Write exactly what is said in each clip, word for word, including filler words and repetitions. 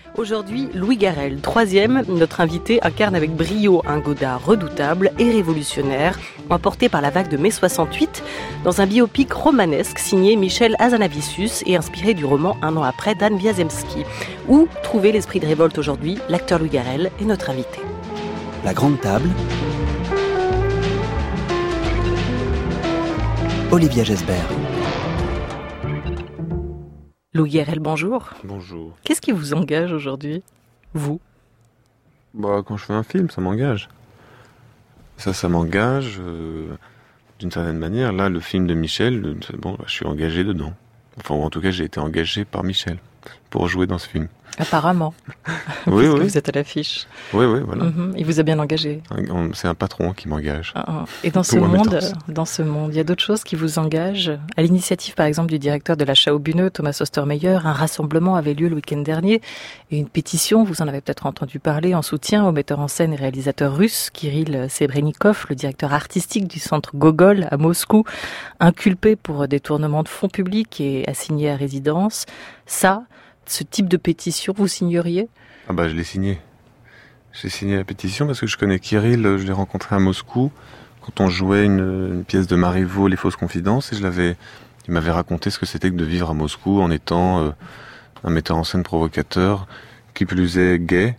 Aujourd'hui, Louis Garrel, troisième, notre invité incarne avec brio un Godard redoutable et révolutionnaire, emporté par la vague de mai soixante-huit, dans un biopic romanesque signé Michel Hazanavicius et inspiré du roman Un an après d'Anne Wiazemski. Où trouver l'esprit de révolte aujourd'hui? L'acteur Louis Garrel est notre invité. La grande table. Olivia Gesbert. Louis Garrel, bonjour. Bonjour. Qu'est-ce qui vous engage aujourd'hui, vous? Bah, quand je fais un film, ça m'engage. Ça, ça m'engage euh, d'une certaine manière. Là, le film de Michel, bon, je suis engagé dedans. Enfin, ou en tout cas, j'ai été engagé par Michel pour jouer dans ce film. Apparemment. Oui, Parce oui. que vous êtes à l'affiche. Oui, oui, voilà. Mm-hmm. Il vous a bien engagé. C'est un patron qui m'engage. Uh-huh. Et dans ce monde, dans ce monde, il y a d'autres choses qui vous engagent. À l'initiative, par exemple, du directeur de l'Achat au Buneux, Thomas Ostermeyer, un rassemblement avait lieu le week-end dernier et une pétition, vous en avez peut-être entendu parler, en soutien au metteur en scène et réalisateur russe Kirill Sebrennikov, le directeur artistique du centre Gogol à Moscou, inculpé pour détournement de fonds publics et assigné à résidence. Ça, ce type de pétition, vous signeriez? Ah bah je l'ai signé. J'ai signé la pétition parce que je connais Kirill, je l'ai rencontré à Moscou quand on jouait une, une pièce de Marivaux, Les Fausses Confidences, et je l'avais, il m'avait raconté ce que c'était que de vivre à Moscou en étant euh, un metteur en scène provocateur, qui plus est gay,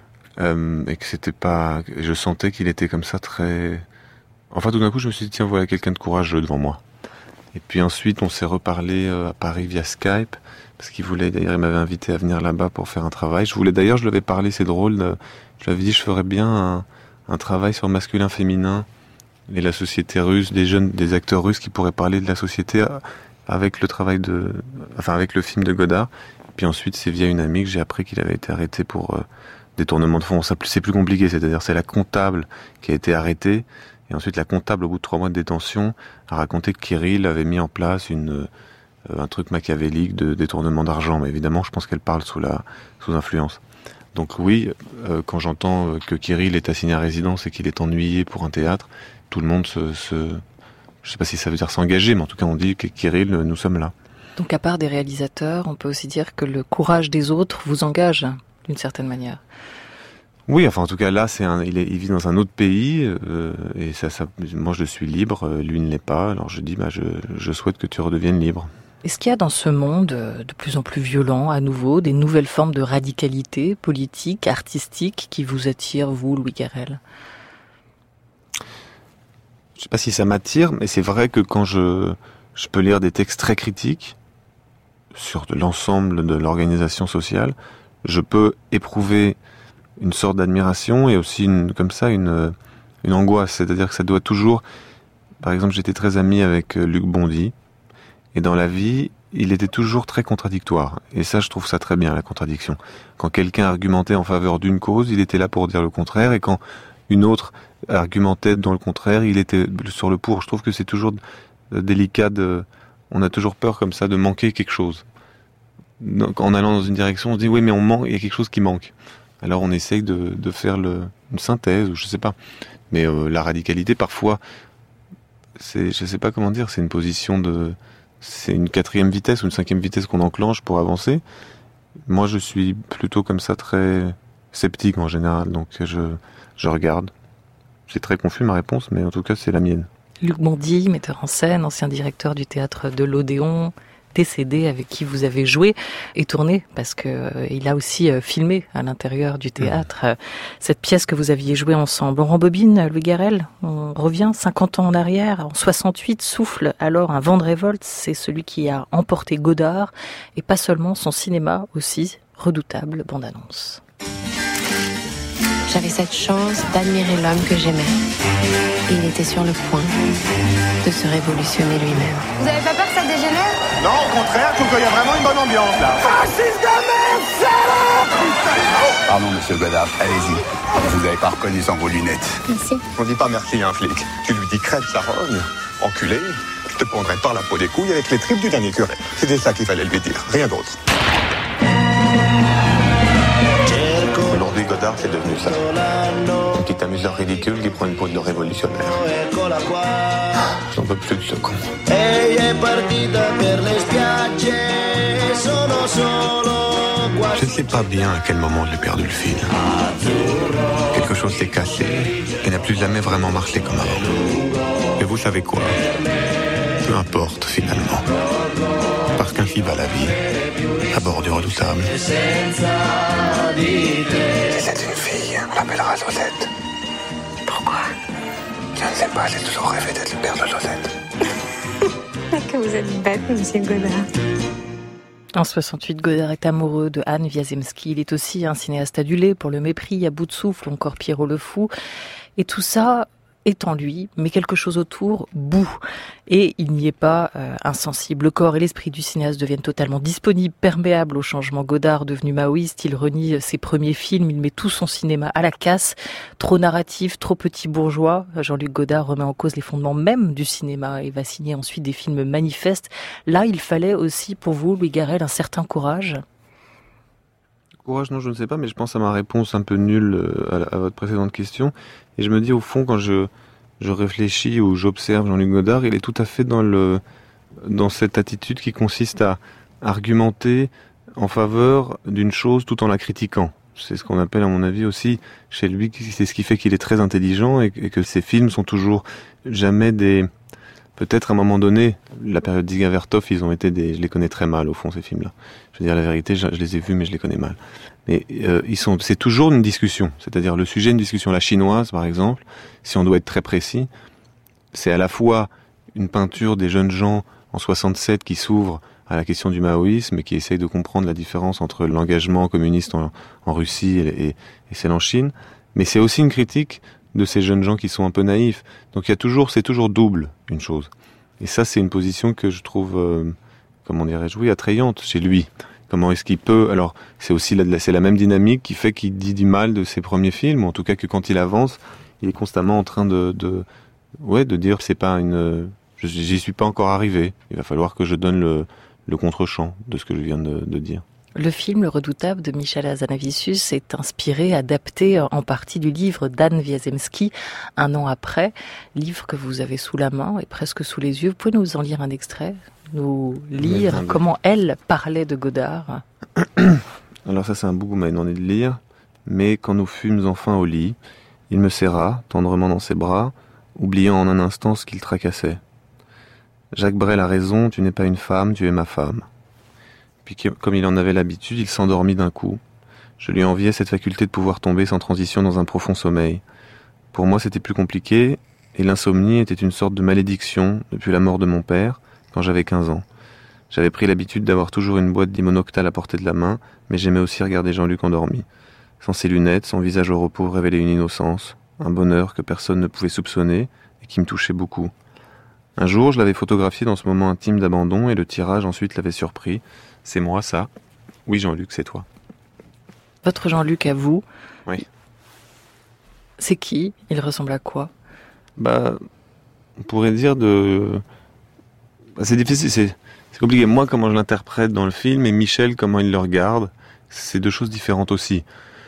euh, et que c'était pas, je sentais qu'il était comme ça très, enfin tout d'un coup je me suis dit tiens voilà quelqu'un de courageux devant moi. Et puis ensuite on s'est reparlé à Paris via Skype. Parce qu'il voulait, d'ailleurs, il m'avait invité à venir là-bas pour faire un travail. Je voulais, d'ailleurs, je lui avais parlé, c'est drôle, de, je lui avais dit, je ferais bien un, un travail sur masculin-féminin et la société russe, des jeunes, des acteurs russes qui pourraient parler de la société avec le travail de, enfin, avec le film de Godard. Et puis ensuite, c'est via une amie que j'ai appris qu'il avait été arrêté pour euh, détournement de fonds. Ça, c'est plus compliqué, c'est-à-dire, c'est la comptable qui a été arrêtée. Et ensuite, la comptable, au bout de trois mois de détention, a raconté que Kirill avait mis en place une, un truc machiavélique de détournement d'argent, mais évidemment je pense qu'elle parle sous la sous influence. Donc oui, euh, quand j'entends que Kirill est assigné à résidence et qu'il est ennuyé pour un théâtre, tout le monde se, se je sais pas si ça veut dire s'engager, mais en tout cas on dit que Kirill, nous sommes là. Donc à part des réalisateurs, on peut aussi dire que le courage des autres vous engage d'une certaine manière. Oui, enfin en tout cas là, c'est un, il, est, il vit dans un autre pays euh, et ça, ça, moi je suis libre, lui ne l'est pas. Alors je dis, bah je, je souhaite que tu redeviennes libre. Est-ce qu'il y a dans ce monde de plus en plus violent, à nouveau, des nouvelles formes de radicalité politique, artistique, qui vous attirent, vous, Louis Garrel? Je sais pas si ça m'attire, mais c'est vrai que quand je, je peux lire des textes très critiques sur l'ensemble de l'organisation sociale, je peux éprouver une sorte d'admiration et aussi une, comme ça une, une angoisse. C'est-à-dire que ça doit toujours... Par exemple, j'étais très ami avec Luc Bondy, et dans la vie, il était toujours très contradictoire. Et ça, je trouve ça très bien, la contradiction. Quand quelqu'un argumentait en faveur d'une cause, il était là pour dire le contraire, et quand une autre argumentait dans le contraire, il était sur le pour. Je trouve que c'est toujours délicat de... On a toujours peur comme ça de manquer quelque chose. Donc, en allant dans une direction, on se dit oui, mais on manque, il y a quelque chose qui manque. Alors on essaye de, de faire le, une synthèse, ou je sais pas. Mais euh, la radicalité, parfois, c'est, je sais pas comment dire, c'est une position de... C'est une quatrième vitesse ou une cinquième vitesse qu'on enclenche pour avancer. Moi, je suis plutôt comme ça très sceptique en général, donc je, je regarde. C'est très confus ma réponse, mais en tout cas, c'est la mienne. Luc Bondy, metteur en scène, ancien directeur du théâtre de l'Odéon, décédé, avec qui vous avez joué et tourné, parce que euh, il a aussi euh, filmé à l'intérieur du théâtre euh, cette pièce que vous aviez jouée ensemble. On rembobine, Louis Garrel, on revient cinquante ans en arrière, en soixante-huit, souffle alors un vent de révolte, c'est celui qui a emporté Godard, et pas seulement son cinéma aussi, redoutable bande-annonce. J'avais cette chance d'admirer l'homme que j'aimais. Il était sur le point de se révolutionner lui-même. Vous avez pas peur que ça dégénère? Non, au contraire, je trouve qu'il y a vraiment une bonne ambiance là. Fasciste de merde, salope! Pardon, monsieur Godard, allez-y. Vous n'avez pas reconnu sans vos lunettes. Merci. On dit pas merci à un flic. Tu lui dis crève sa rogne, enculé, je te pondrai par la peau des couilles avec les tripes du dernier curé. C'était ça qu'il fallait lui dire, rien d'autre. Aujourd'hui, Godard, c'est devenu ça. Un petit amuseur ridicule qui prend une peau de révolutionnaire. J'en peux plus de ce con. sais pas bien à quel moment j'ai perdu le fil. Quelque chose s'est cassé et n'a plus jamais vraiment marché comme avant. Et vous savez quoi? Peu importe finalement. Parce qu'ainsi va la vie, à bord du Redoutable. Si c'est une fille, on l'appellera Josette. Pourquoi? Je ne sais pas, j'ai toujours rêvé d'être le père de Josette. Que vous êtes bête, monsieur Godard. En soixante-huit, Godard est amoureux de Anne Wiazemski. Il est aussi un cinéaste adulé pour Le Mépris, À bout de souffle, encore Pierrot le Fou. Et tout ça est en lui, mais quelque chose autour bout. Et il n'y est pas euh, insensible. Le corps et l'esprit du cinéaste deviennent totalement disponibles, perméables au changement. Godard, devenu maoïste, il renie ses premiers films, il met tout son cinéma à la casse. Trop narratif, trop petit bourgeois. Jean-Luc Godard remet en cause les fondements même du cinéma et va signer ensuite des films manifestes. Là, il fallait aussi pour vous, Louis Garrel, un certain courage. Courage, non, je ne sais pas, mais je pense à ma réponse un peu nulle à, à votre précédente question. Et je me dis, au fond, quand je, je réfléchis ou j'observe Jean-Luc Godard, il est tout à fait dans, le, dans cette attitude qui consiste à argumenter en faveur d'une chose tout en la critiquant. C'est ce qu'on appelle, à mon avis, aussi chez lui, c'est ce qui fait qu'il est très intelligent et, et que ses films sont toujours jamais des... Peut-être à un moment donné, la période d'Iga Vertov, ils ont été des... Je les connais très mal, au fond, ces films-là. Je veux dire la vérité, je, je les ai vus, mais je les connais mal. Mais euh, ils sont, c'est toujours une discussion. C'est-à-dire le sujet d'une discussion. La chinoise, par exemple, si on doit être très précis, c'est à la fois une peinture des jeunes gens en soixante-sept qui s'ouvrent à la question du maoïsme et qui essayent de comprendre la différence entre l'engagement communiste en, en Russie et, et, et celle en Chine. Mais c'est aussi une critique de ces jeunes gens qui sont un peu naïfs. Donc il y a toujours, c'est toujours double, une chose. Et ça, c'est une position que je trouve, euh, comment dirais-je, oui, attrayante chez lui. Comment est-ce qu'il peut... Alors, c'est aussi la, c'est la même dynamique qui fait qu'il dit du mal de ses premiers films, ou en tout cas que quand il avance, il est constamment en train de... de ouais, de dire, c'est pas une... Je, j'y suis pas encore arrivé. Il va falloir que je donne le, le contre-champ de ce que je viens de, de dire. Le film Le Redoutable de Michel Hazanavicius est inspiré, adapté en partie du livre d'Anne Wiazemski, un an après, livre que vous avez sous la main et presque sous les yeux. Vous pouvez nous en lire un extrait, nous lire comment elle parlait de Godard? Alors ça c'est un bout que vous m'avez demandé de lire. Mais quand nous fûmes enfin au lit, il me serra tendrement dans ses bras, oubliant en un instant ce qu'il tracassait. Jacques Brel a raison, tu n'es pas une femme, tu es ma femme. Puis comme il en avait l'habitude, il s'endormit d'un coup. Je lui enviais cette faculté de pouvoir tomber sans transition dans un profond sommeil. Pour moi, c'était plus compliqué, et l'insomnie était une sorte de malédiction depuis la mort de mon père, quand j'avais quinze ans. J'avais pris l'habitude d'avoir toujours une boîte d'Imonoctal à portée de la main, mais j'aimais aussi regarder Jean-Luc endormi. Sans ses lunettes, son visage au repos révélait une innocence, un bonheur que personne ne pouvait soupçonner, et qui me touchait beaucoup. Un jour, je l'avais photographié dans ce moment intime d'abandon, et le tirage ensuite l'avait surpris. C'est moi, ça. Oui, Jean-Luc, c'est toi. Votre Jean-Luc à vous. Oui. C'est qui? Il ressemble à quoi? Bah, on pourrait dire de... Bah, c'est difficile, c'est... c'est compliqué. Moi, comment je l'interprète dans le film, et Michel, comment il le regarde, c'est deux choses différentes aussi.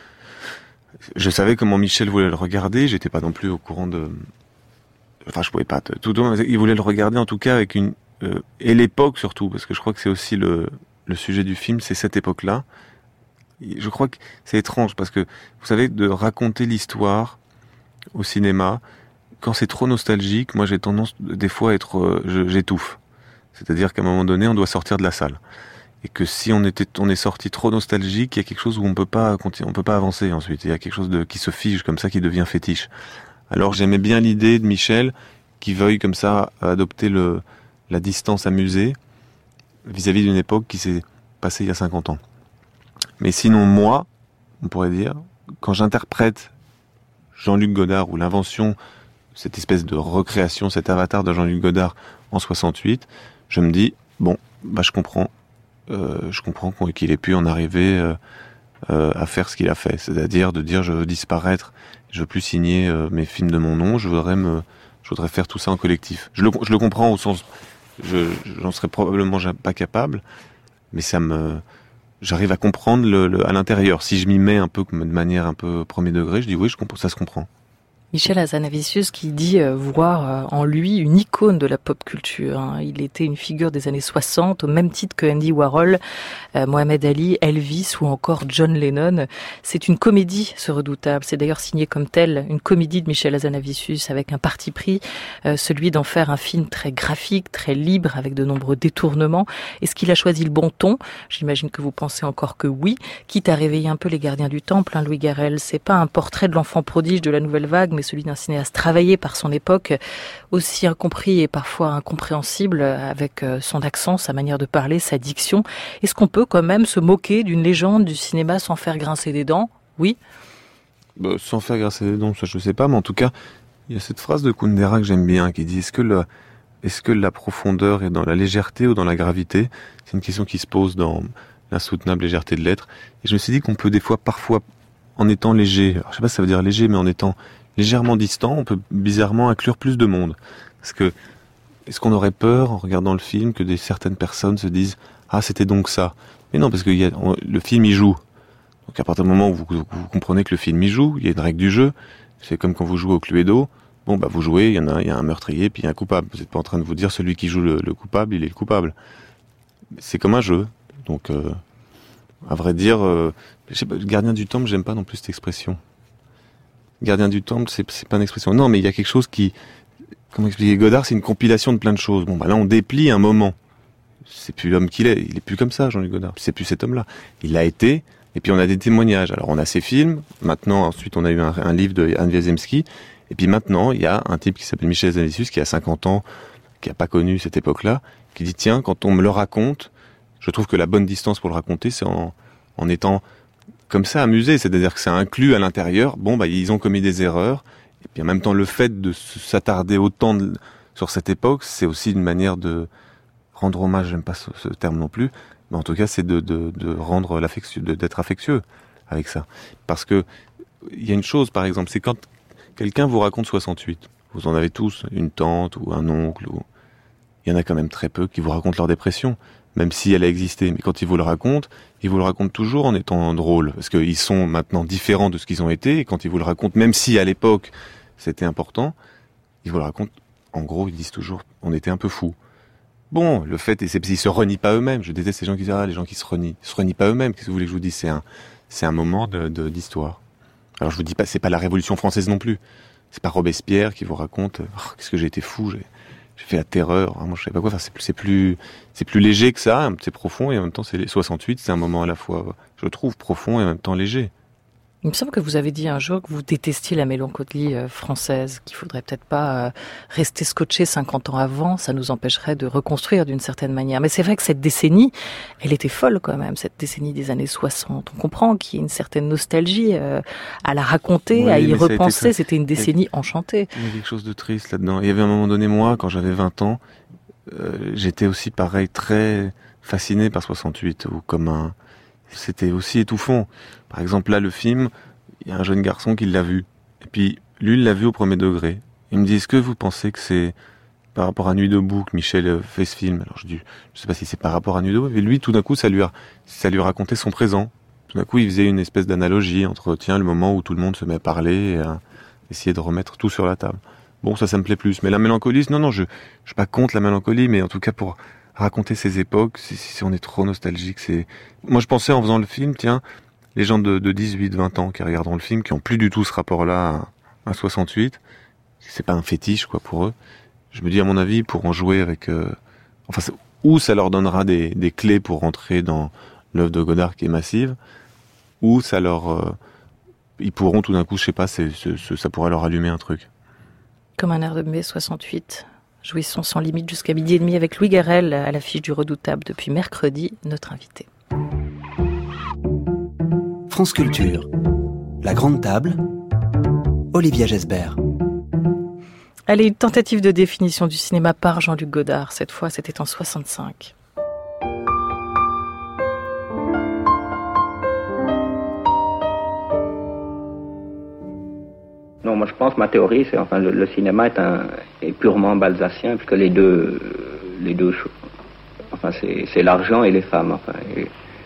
Je savais comment Michel voulait le regarder, j'étais pas non plus au courant de... Enfin, je pouvais pas... Tout le monde, il voulait le regarder, en tout cas, avec une... Euh, et l'époque, surtout, parce que je crois que c'est aussi le... Le sujet du film, c'est cette époque-là. Je crois que c'est étrange parce que, vous savez, de raconter l'histoire au cinéma, quand c'est trop nostalgique, moi j'ai tendance des fois à être, euh, je, j'étouffe. C'est-à-dire qu'à un moment donné, on doit sortir de la salle. Et que si on était, on est sorti trop nostalgique, il y a quelque chose où on peut pas continuer, on peut pas avancer ensuite. Il y a quelque chose de, qui se fige comme ça, qui devient fétiche. Alors j'aimais bien l'idée de Michel, qui veuille comme ça adopter le, la distance amusée, vis-à-vis d'une époque qui s'est passée il y a cinquante ans. Mais sinon, moi, on pourrait dire, quand j'interprète Jean-Luc Godard ou l'invention, cette espèce de recréation, cet avatar de Jean-Luc Godard en soixante-huit, je me dis, bon, bah je comprends, euh, je comprends qu'il ait pu en arriver euh, euh, à faire ce qu'il a fait, c'est-à-dire de dire je veux disparaître, je veux plus signer euh, mes films de mon nom, je voudrais me, je voudrais faire tout ça en collectif. Je le, je le comprends au sens Je, j'en serais probablement pas capable, mais ça me, j'arrive à comprendre le, le, à l'intérieur. Si je m'y mets un peu de manière un peu premier degré, je dis oui, je comprends, ça se comprend. Michel Hazanavicius qui dit euh, voir en lui une icône de la pop culture. Hein. Il était une figure des années soixante, au même titre que Andy Warhol, euh, Mohamed Ali, Elvis ou encore John Lennon. C'est une comédie, ce Redoutable. C'est d'ailleurs signé comme tel, une comédie de Michel Hazanavicius avec un parti pris, euh, celui d'en faire un film très graphique, très libre, avec de nombreux détournements. Est-ce qu'il a choisi le bon ton ? J'imagine que vous pensez encore que oui. Quitte à réveiller un peu les gardiens du temple, hein, Louis Garrel, c'est pas un portrait de l'enfant prodige de la nouvelle vague, mais celui d'un cinéaste travaillé par son époque, aussi incompris et parfois incompréhensible, avec son accent, sa manière de parler, sa diction. Est-ce qu'on peut quand même se moquer d'une légende du cinéma sans faire grincer des dents ? Oui. Bah, sans faire grincer des dents, ça je sais pas, mais en tout cas, il y a cette phrase de Kundera que j'aime bien, qui dit « Est-ce que, le, est-ce que la profondeur est dans la légèreté ou dans la gravité ?» C'est une question qui se pose dans l'insoutenable légèreté de l'être. Et je me suis dit qu'on peut des fois, parfois, en étant léger, alors, je sais pas si ça veut dire léger, mais en étant légèrement distant, on peut bizarrement inclure plus de monde. Parce que, est-ce qu'on aurait peur, en regardant le film, que des, certaines personnes se disent « Ah, c'était donc ça ?» Mais non, parce que y a, on, le film y joue. Donc à partir du moment où vous, vous, vous comprenez que le film y joue, il y a une règle du jeu, c'est comme quand vous jouez au Cluedo, bon bah vous jouez, il y en a, il y a un meurtrier, puis il y a un coupable. Vous n'êtes pas en train de vous dire celui qui joue le, le coupable, il est le coupable. C'est comme un jeu. Donc, euh, à vrai dire, euh, je sais pas, le gardien du temple, j'aime pas non plus cette expression. Gardien du temple, c'est, c'est pas une expression. Non, mais il y a quelque chose qui, comment expliquer, Godard, c'est une compilation de plein de choses. Bon, bah là, on déplie un moment. C'est plus l'homme qu'il est. Il est plus comme ça, Jean-Luc Godard. C'est plus cet homme-là. Il l'a été. Et puis on a des témoignages. Alors on a ces films. Maintenant, ensuite, on a eu un, un livre de Anne Wiesemski. Et puis maintenant, il y a un type qui s'appelle Michel Hazanavicius, qui a cinquante ans, qui a pas connu cette époque-là, qui dit tiens, quand on me le raconte, je trouve que la bonne distance pour le raconter, c'est en, en étant comme ça amusé, c'est-à-dire que c'est inclus à l'intérieur. Bon, bah ils ont commis des erreurs. Et puis en même temps, le fait de s'attarder autant de, sur cette époque, c'est aussi une manière de rendre hommage. J'aime pas ce, ce terme non plus, mais en tout cas, c'est de, de, de rendre l'affectueux, de, d'être affectueux avec ça. Parce que il y a une chose, par exemple, c'est quand quelqu'un vous raconte soixante-huit. Vous en avez tous une tante ou un oncle. Ou... Il y en a quand même très peu qui vous racontent leur dépression, même si elle a existé. Mais quand ils vous le racontent, ils vous le racontent toujours en étant drôles, parce qu'ils sont maintenant différents de ce qu'ils ont été. Et quand ils vous le racontent, même si à l'époque c'était important, ils vous le racontent. En gros, ils disent toujours, on était un peu fous. Bon, le fait, et c'est qu'ils se renient pas eux-mêmes. Je déteste ces gens qui disent, ah, les gens qui se renient. Ils se renient pas eux-mêmes. Qu'est-ce que vous voulez que je vous dise? C'est un, c'est un moment de, de, d'histoire. Alors je vous dis pas, c'est pas la Révolution française non plus. C'est pas Robespierre qui vous raconte, oh, qu'est-ce que j'ai été fou, j'ai, j'ai fait la terreur. Moi, je sais pas quoi. Enfin, c'est plus, c'est plus, c'est plus léger que ça. C'est profond et en même temps, c'est les soixante-huit. C'est un moment à la fois, je trouve, profond et en même temps léger. Il me semble que vous avez dit un jour que vous détestiez la mélancolie française, qu'il faudrait peut-être pas rester scotché cinquante ans avant, ça nous empêcherait de reconstruire d'une certaine manière. Mais c'est vrai que cette décennie, elle était folle quand même, cette décennie des années soixante. On comprend qu'il y a une certaine nostalgie à la raconter, oui, à y repenser. Très... C'était une décennie il... enchantée. Il y a quelque chose de triste là-dedans. Il y avait un moment donné, moi, quand j'avais vingt ans, euh, j'étais aussi pareil, très fasciné par soixante-huit, ou comme un... C'était aussi étouffant. Par exemple, là, le film, il y a un jeune garçon qui l'a vu. Et puis, lui, il l'a vu au premier degré. Il me dit, est-ce que vous pensez que c'est par rapport à Nuit debout que Michel fait ce film? Alors, je dis, je sais pas si c'est par rapport à Nuit debout, mais lui, tout d'un coup, ça lui a, ça lui racontait son présent. Tout d'un coup, il faisait une espèce d'analogie entre, tiens, le moment où tout le monde se met à parler et à essayer de remettre tout sur la table. Bon, ça, ça me plaît plus. Mais la mélancolie, non, non, je, je suis pas contre la mélancolie, mais en tout cas, pour raconter ces époques, si, si on est trop nostalgique, c'est... Moi, je pensais en faisant le film, tiens, les gens de, de dix-huit, vingt ans qui regarderont le film, qui ont plus du tout ce rapport-là à, à soixante-huit, c'est pas un fétiche, quoi, pour eux. Je me dis, à mon avis, pour en jouer avec... Euh, enfin, ou ça leur donnera des, des clés pour rentrer dans l'œuvre de Godard qui est massive, ou ça leur... Euh, ils pourront tout d'un coup, je sais pas, c'est, c'est, c'est, ça pourrait leur allumer un truc. Comme un air de mai soixante-huit. Jouissons sans limite jusqu'à midi et demi avec Louis Garrel à l'affiche du Redoutable depuis mercredi, notre invité. France Culture, la grande table, Olivia Gesbert. Allez, une tentative de définition du cinéma par Jean-Luc Godard. Cette fois, c'était en soixante-cinq. Non, moi je pense, ma théorie, c'est enfin le, le cinéma est, un, est purement balzacien, puisque les deux, les deux, enfin c'est, c'est l'argent et les femmes, enfin, et,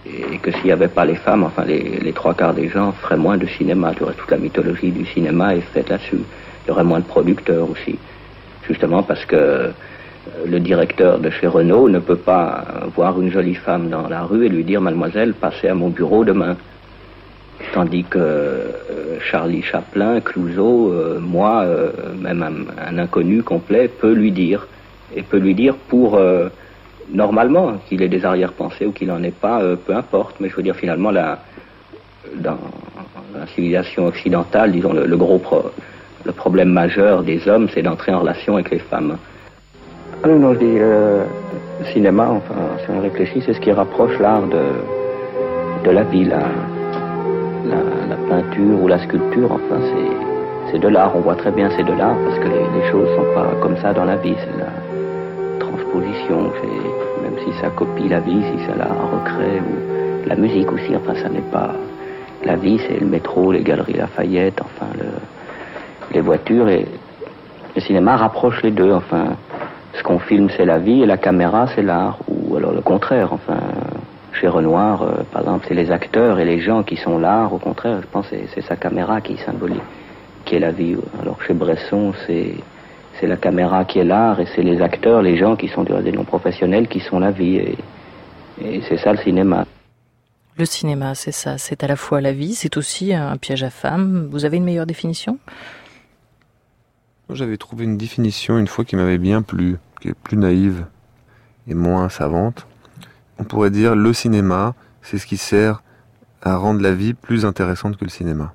et que s'il n'y avait pas les femmes, enfin les, les trois quarts des gens feraient moins de cinéma. Tu vois, toute la mythologie du cinéma est faite là-dessus. Il y aurait moins de producteurs aussi, justement parce que le directeur de chez Renault ne peut pas voir une jolie femme dans la rue et lui dire « Mademoiselle, passez à mon bureau demain ». Tandis que euh, Charlie Chaplin, Clouseau, euh, moi, euh, même un, un inconnu complet, peut lui dire. Et peut lui dire pour, euh, normalement, qu'il ait des arrière-pensées ou qu'il n'en ait pas, euh, peu importe. Mais je veux dire, finalement, la, dans la civilisation occidentale, disons, le, le gros pro, le problème majeur des hommes, c'est d'entrer en relation avec les femmes. Ah non, non, je dis, euh, le cinéma, enfin, si on réfléchit, c'est ce qui rapproche l'art de, de la vie, là. La, la peinture ou la sculpture, enfin, c'est, c'est de l'art. On voit très bien c'est de l'art parce que les, les choses sont pas comme ça dans la vie. C'est la transposition. C'est, même si ça copie la vie, si ça la recrée, ou la musique aussi. Enfin, ça n'est pas la vie. C'est le métro, les galeries Lafayette, enfin, le, les voitures. Et le cinéma rapproche les deux. Enfin, ce qu'on filme, c'est la vie et la caméra, c'est l'art. Ou alors le contraire. Enfin. Chez Renoir, euh, par exemple, c'est les acteurs et les gens qui sont l'art. Au contraire, je pense que c'est, c'est sa caméra qui symbolise, qui est la vie. Alors chez Bresson, c'est, c'est la caméra qui est l'art et c'est les acteurs, les gens qui sont des non professionnels qui sont la vie. Et, et c'est ça le cinéma. Le cinéma, c'est ça. C'est à la fois la vie, c'est aussi un piège à femmes. Vous avez une meilleure définition ? J'avais trouvé une définition une fois qui m'avait bien plu, qui est plus naïve et moins savante. On pourrait dire le cinéma, c'est ce qui sert à rendre la vie plus intéressante que le cinéma.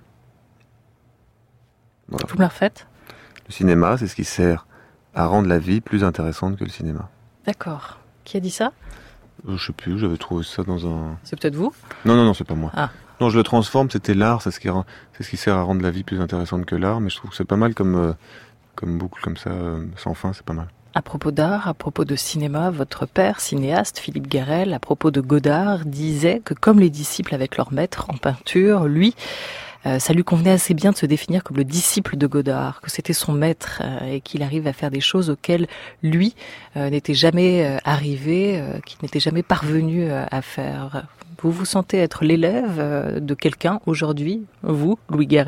Voilà. Vous me la refaites ? Le cinéma, c'est ce qui sert à rendre la vie plus intéressante que le cinéma. D'accord. Qui a dit ça ? euh, Je sais plus, j'avais trouvé ça dans un... C'est peut-être vous ? Non, non, non, c'est pas moi. Ah. Non, je le transforme, c'était l'art, c'est ce qui, rend... c'est ce qui sert à rendre la vie plus intéressante que l'art, mais je trouve que c'est pas mal comme, euh, comme boucle comme ça, euh, sans fin, c'est pas mal. À propos d'art, à propos de cinéma, votre père, cinéaste, Philippe Garrel, à propos de Godard, disait que comme les disciples avec leur maître en peinture, lui, euh, ça lui convenait assez bien de se définir comme le disciple de Godard, que c'était son maître euh, et qu'il arrive à faire des choses auxquelles lui euh, n'était jamais euh, arrivé, euh, qu'il n'était jamais parvenu euh, à faire. Vous vous sentez être l'élève euh, de quelqu'un aujourd'hui, vous, Louis Garrel ?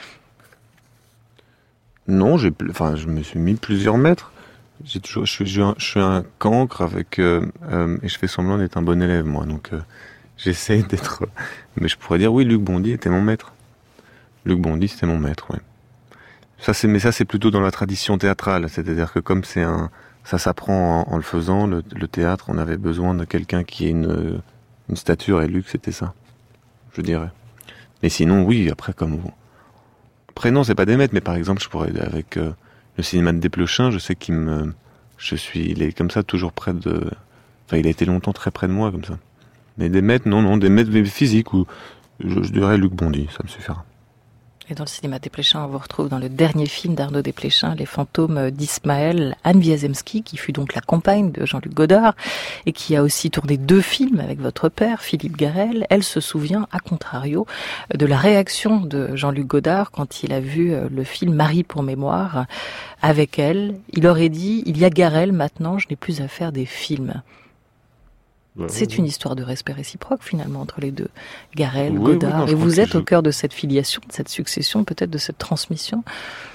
Non, j'ai, enfin, je me suis mis plusieurs maîtres. J'ai toujours, je suis, je suis, un, je suis un cancre avec euh, euh, et je fais semblant d'être un bon élève moi, donc euh, j'essaie d'être. Mais je pourrais dire oui, Luc Bondy était mon maître. Luc Bondy c'était mon maître, oui. Ça c'est, mais ça c'est plutôt dans la tradition théâtrale, c'est-à-dire que comme c'est un, ça s'apprend en, en le faisant, le, le théâtre, on avait besoin de quelqu'un qui ait une, une stature et Luc c'était ça, je dirais. Mais sinon oui, après comme vous. Après non, c'est pas des maîtres, mais par exemple je pourrais avec euh, le cinéma de Desplechin, je sais qu'il me, je suis, il est comme ça toujours près de, enfin il a été longtemps très près de moi comme ça. Mais des maîtres, non, non, des maîtres physiques ou je, je dirais Luc Bondy, ça me suffira. Et dans le cinéma Desplechin, on vous retrouve dans le dernier film d'Arnaud Desplechin, Les fantômes d'Ismaël, Anne Wiazemski, qui fut donc la compagne de Jean-Luc Godard, et qui a aussi tourné deux films avec votre père, Philippe Garrel. Elle se souvient, à contrario, de la réaction de Jean-Luc Godard quand il a vu le film Marie pour mémoire avec elle. Il aurait dit, il y a Garrel, maintenant je n'ai plus à faire des films. Bah, c'est oui, une histoire de respect réciproque finalement entre les deux, Garrel, oui, Godard, oui, non, et vous êtes je... au cœur de cette filiation, de cette succession, peut-être de cette transmission.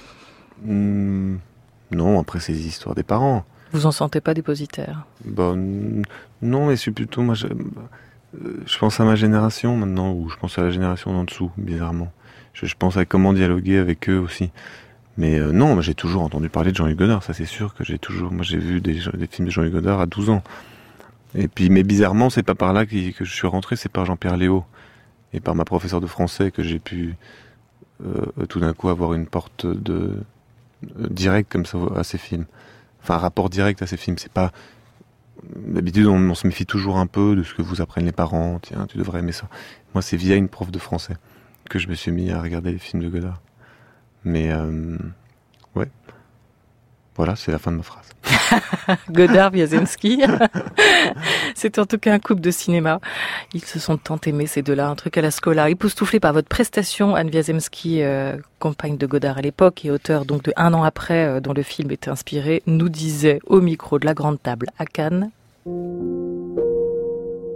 Mmh, non, après c'est les histoires des parents. Vous en sentez pas dépositaire? Bah, non, mais c'est plutôt moi. Je, je pense à ma génération maintenant, ou je pense à la génération d'en dessous, bizarrement. Je, je pense à comment dialoguer avec eux aussi. Mais euh, non, moi, j'ai toujours entendu parler de Jean-Luc Godard, ça c'est sûr que j'ai toujours. Moi j'ai vu des, des films de Jean-Luc Godard à douze ans. Et puis, mais bizarrement, c'est pas par là que, que je suis rentré, c'est par Jean-Pierre Léaud et par ma professeure de français que j'ai pu euh, tout d'un coup avoir une porte de euh, directe comme ça à ces films. Enfin, un rapport direct à ces films. C'est pas d'habitude on, on se méfie toujours un peu de ce que vous apprennent les parents. Tiens, tu devrais aimer ça. Moi, c'est via une prof de français que je me suis mis à regarder les films de Godard. Mais euh, ouais, voilà, c'est la fin de ma phrase. Godard, Wiazemski. C'est en tout cas un couple de cinéma. Ils se sont tant aimés, ces deux-là. Un truc à la Scola. Époustouflés par votre prestation, Anne Wiazemski, euh, compagne de Godard à l'époque et auteur donc de Un an après, euh, dont le film était inspiré, nous disait au micro de la Grande Table à Cannes.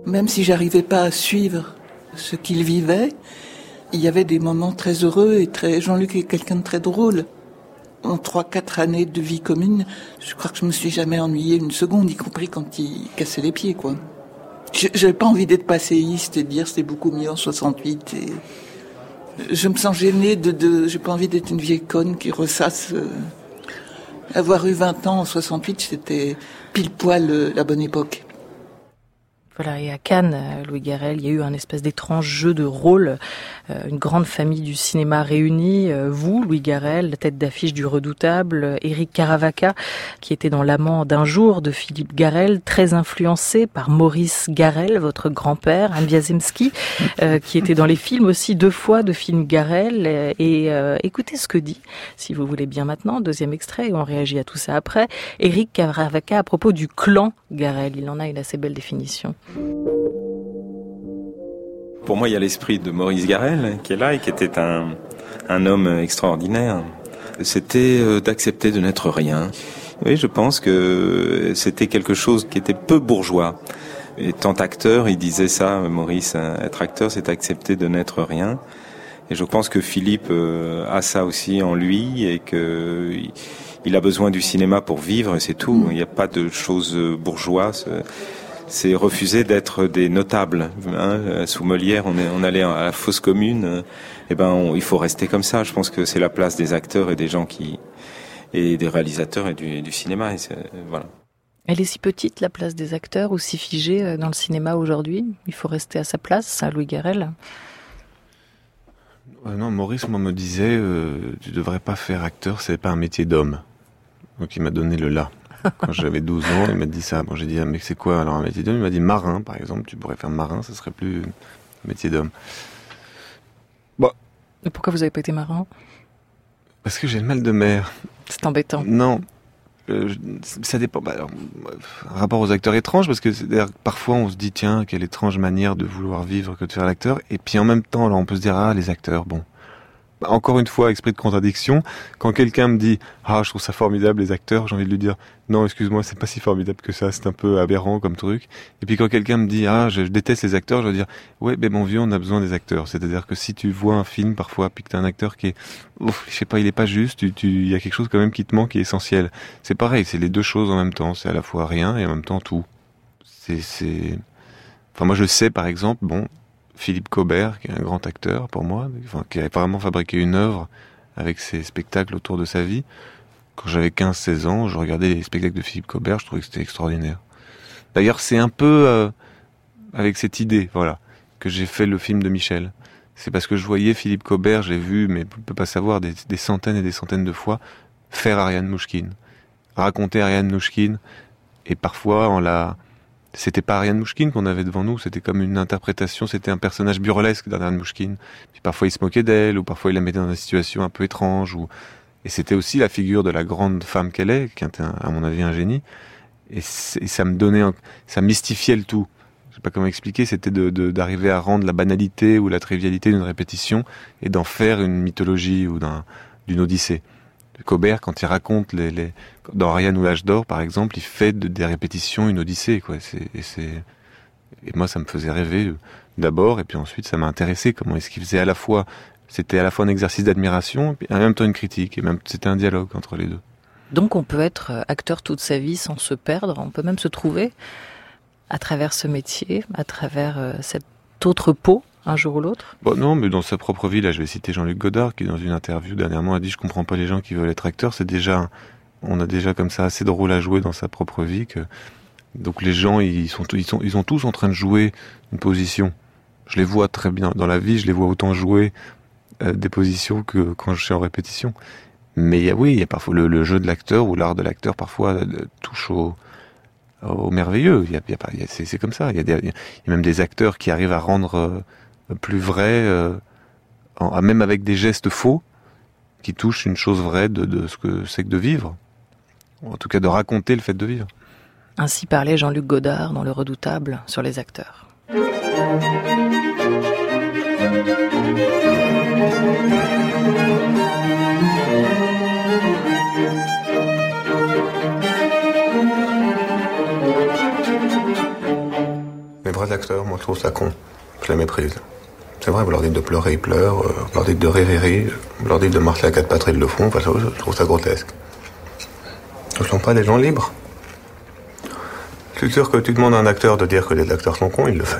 Même si j'arrivais pas à suivre ce qu'il vivait, il y avait des moments très heureux et très... Jean-Luc est quelqu'un de très drôle. En trois, quatre années de vie commune, je crois que je me suis jamais ennuyée une seconde, y compris quand il cassait les pieds, quoi. Je, j'avais pas envie d'être passéiste et de dire c'était beaucoup mieux en soixante-huit et... Je me sens gênée de, de, j'ai pas envie d'être une vieille conne qui ressasse, euh... avoir eu vingt ans en soixante-huit, c'était pile poil euh, la bonne époque. Voilà, et à Cannes, Louis Garrel, il y a eu un espèce d'étrange jeu de rôle, euh, une grande famille du cinéma réunie, euh, vous, Louis Garrel, la tête d'affiche du Redoutable, Éric Caravaca, qui était dans L'amant d'un jour de Philippe Garrel, très influencé par Maurice Garrel, votre grand-père, Anne Wiazemski, euh, qui était dans les films aussi deux fois de films Garrel, et euh, écoutez ce que dit, si vous voulez bien maintenant, deuxième extrait, et on réagit à tout ça après, Éric Caravaca à propos du clan Garrel, il en a une assez belle définition. Pour moi, il y a l'esprit de Maurice Garrel qui est là et qui était un, un homme extraordinaire. C'était euh, d'accepter de n'être rien. Oui, je pense que c'était quelque chose qui était peu bourgeois. Étant acteur, il disait ça, Maurice, être acteur, c'est accepter de n'être rien. Et je pense que Philippe euh, a ça aussi en lui et que il a besoin du cinéma pour vivre, et c'est tout. Il n'y a pas de choses bourgeoises. C'est refuser d'être des notables. Hein. Sous Molière, on, est, on allait à la fosse commune. Eh ben, on, il faut rester comme ça. Je pense que c'est la place des acteurs et des gens qui, et des réalisateurs et du, et du cinéma. Et c'est, voilà. Elle est si petite, la place des acteurs, ou si figée dans le cinéma aujourd'hui. Il faut rester à sa place, ça, Louis Garrel. Euh, non, Maurice, moi, me disait, euh, tu devrais pas faire acteur, c'est pas un métier d'homme. Donc il m'a donné le là. Quand j'avais douze ans, il m'a dit ça. Bon, j'ai dit, ah, mais c'est quoi alors un métier d'homme? Il m'a dit marin, par exemple. Tu pourrais faire marin, ça serait plus un métier d'homme. Bon. Et pourquoi vous avez pas été marin? Parce que j'ai le mal de mer. C'est embêtant. Non. Euh, ça dépend. Bah, alors, rapport aux acteurs étranges, parce que parfois on se dit, tiens, quelle étrange manière de vouloir vivre que de faire l'acteur. Et puis en même temps, alors, on peut se dire, ah, les acteurs, bon. Encore une fois, esprit de contradiction, quand quelqu'un me dit « Ah, je trouve ça formidable, les acteurs », j'ai envie de lui dire « Non, excuse-moi, c'est pas si formidable que ça, c'est un peu aberrant comme truc. » Et puis quand quelqu'un me dit « Ah, je, je déteste les acteurs », je vais dire « Ouais, ben mon vieux, on a besoin des acteurs. » C'est-à-dire que si tu vois un film parfois, puis que t'as un acteur qui est, ouf, je sais pas, il est pas juste, tu, tu, il y a quelque chose quand même qui te manque, qui est essentiel. C'est pareil, c'est les deux choses en même temps, c'est à la fois rien et en même temps tout. C'est, c'est... Enfin, moi je sais par exemple, bon... Philippe Cobert, qui est un grand acteur pour moi, enfin, qui a vraiment fabriqué une œuvre avec ses spectacles autour de sa vie. Quand j'avais quinze seize ans, je regardais les spectacles de Philippe Cobert, je trouvais que c'était extraordinaire. D'ailleurs, c'est un peu euh, avec cette idée, voilà, que j'ai fait le film de Michel. C'est parce que je voyais Philippe Cobert, je l'ai vu, mais on ne peut pas savoir, des, des centaines et des centaines de fois, faire Ariane Mouchkine. Raconter Ariane Mouchkine, et parfois on l'a... C'était pas Ariane Mouchkine qu'on avait devant nous, c'était comme une interprétation, c'était un personnage burlesque d'Ariane Mouchkine. Puis parfois il se moquait d'elle, ou parfois il la mettait dans des situations un peu étranges. Ou... Et c'était aussi la figure de la grande femme qu'elle est, qui était, à mon avis, un génie. Et, et ça me donnait, un... ça mystifiait le tout. Je sais pas comment expliquer, c'était de, de, d'arriver à rendre la banalité ou la trivialité d'une répétition et d'en faire une mythologie ou d'un, d'une odyssée. Cobert, quand il raconte les, les... dans Ariane ou l'âge d'or, par exemple, il fait de, des répétitions une odyssée, quoi. C'est, et, c'est... et moi, ça me faisait rêver d'abord, et puis ensuite, ça m'a intéressé. Comment est-ce qu'il faisait à la fois, c'était à la fois un exercice d'admiration, et en même temps une critique, et même c'était un dialogue entre les deux. Donc, on peut être acteur toute sa vie sans se perdre. On peut même se trouver à travers ce métier, à travers euh, cette autre peau. Un jour ou l'autre? Bon, non, mais dans sa propre vie, là, je vais citer Jean-Luc Godard, qui, dans une interview dernièrement, a dit « Je comprends pas les gens qui veulent être acteurs, c'est déjà, on a déjà comme ça assez de rôle à jouer dans sa propre vie que, donc les gens, ils sont, ils sont, ils sont tous en train de jouer une position. Je les vois très bien dans la vie, je les vois autant jouer euh, des positions que quand je suis en répétition. Mais il y a, oui, il y a parfois le, le jeu de l'acteur ou l'art de l'acteur, parfois, euh, touche au, au merveilleux. Il y a, il y a pas, il y a, c'est, c'est comme ça. Il y a des, il y a même des acteurs qui arrivent à rendre, euh, plus vrai, euh, en, même avec des gestes faux, qui touchent une chose vraie de, de ce que c'est que de vivre. En tout cas, de raconter le fait de vivre. Ainsi parlait Jean-Luc Godard dans Le Redoutable sur les acteurs. Les bras de acteurs, moi je trouve ça con. Je les méprise. C'est vrai, vous leur dites de pleurer, ils pleurent. Euh, vous leur dites de rire, ils rient. Vous leur dites de marcher à quatre pattes, ils le font. Enfin, je, je trouve ça grotesque. Ce ne sont pas des gens libres. Je suis sûr que tu demandes à un acteur de dire que les acteurs sont cons, il le fait.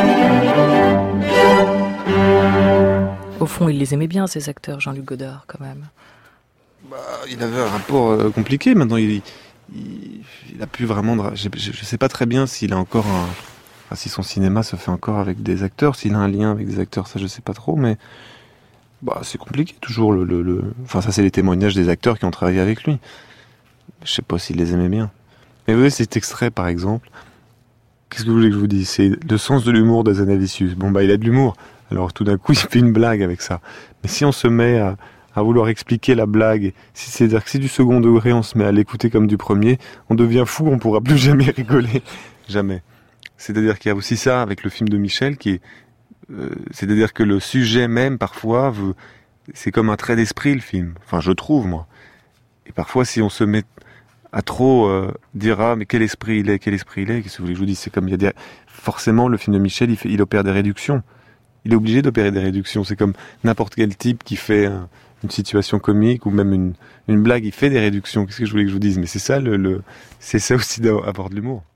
Au fond, il les aimait bien, ces acteurs, Jean-Luc Godard, quand même. Bah, il avait un rapport euh, compliqué. Maintenant, il, il, il a plus vraiment... De... Je ne sais pas très bien s'il a encore un... Enfin, si son cinéma se fait encore avec des acteurs, s'il a un lien avec des acteurs, ça je sais pas trop, mais bah, c'est compliqué toujours. Le, le, le... Enfin, ça c'est les témoignages des acteurs qui ont travaillé avec lui. Je sais pas s'il les aimait bien. Mais vous voyez cet extrait par exemple, qu'est-ce que vous voulez que je vous dise? C'est le sens de l'humour d'Azanavicius. Bon bah il a de l'humour, alors tout d'un coup il fait une blague avec ça. Mais si on se met à, à vouloir expliquer la blague, si c'est-à-dire que c'est du second degré, on se met à l'écouter comme du premier, on devient fou, on pourra plus jamais rigoler. Jamais. C'est-à-dire qu'il y a aussi ça avec le film de Michel, qui est, euh, c'est-à-dire que le sujet même, parfois, veut, c'est comme un trait d'esprit, le film. Enfin, je trouve, moi. Et parfois, si on se met à trop euh, dire, ah, mais quel esprit il est, quel esprit il est, qu'est-ce que vous voulez que je vous dise? C'est comme, il y a des, forcément, le film de Michel, il, fait, il opère des réductions. Il est obligé d'opérer des réductions. C'est comme n'importe quel type qui fait un, une situation comique ou même une, une blague, il fait des réductions. Qu'est-ce que je voulais que je vous dise? Mais c'est ça, le, le, c'est ça aussi d'avoir de l'humour.